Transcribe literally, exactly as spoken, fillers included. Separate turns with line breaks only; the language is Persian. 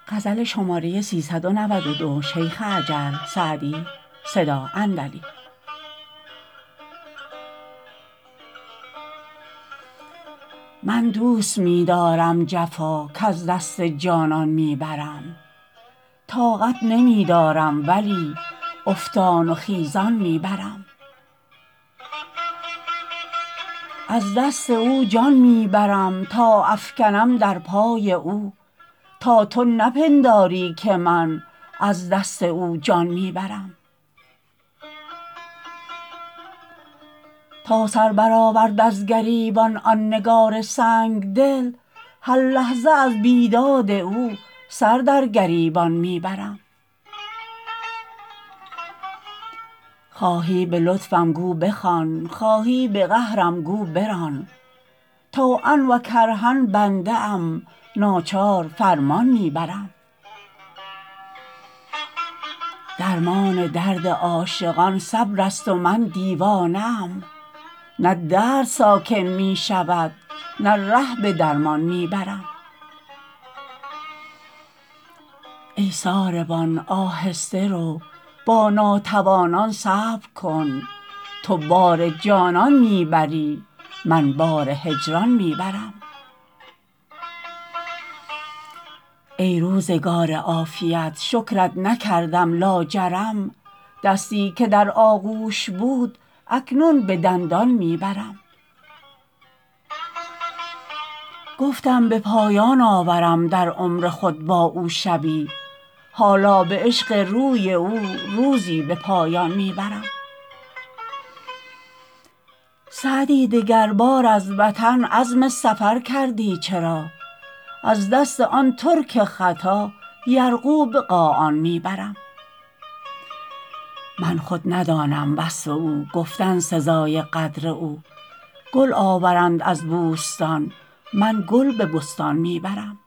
من دوست می دارم جفا کز دست جانان می برم طاقت نمی دارم ولی افتان و خیزان می برم از دست او جان می برم تا افکنم در پای او تا تو نپنداری که من از دست او جان می برم تا سر برآورد از گریبان آن نگار سنگدل هر لحظه از بیداد او سر در گریبان می برم خواهی به لطفم گو بخوان خواهی به قهرم گو بران طوعا و کرها بنده ام ناچار فرمان می برم درمان درد عاشقان صبرست و من دیوانه ام نه درد ساکن می شود نه ره به درمان می برم ای ساربان آهسته رو با ناتوانان صبر کن تو بار جانان می بری من بار هجران می برم ای روزگار عافیت شکرت نکردم لاجرم دستی که در آغوش بود اکنون به دندان می برم گفتم به پایان آورم در عمر خود با او شبی حالا به عشق روی او روزی به پایان می برم سعدی دگربار از وطن عزم سفر کردی چرا از دست آن ترک ختا یرغو به قاآن می برم من خود ندانم وصف او گفتن سزای قدر او گل آورند از بوستان من گل به بستان می برم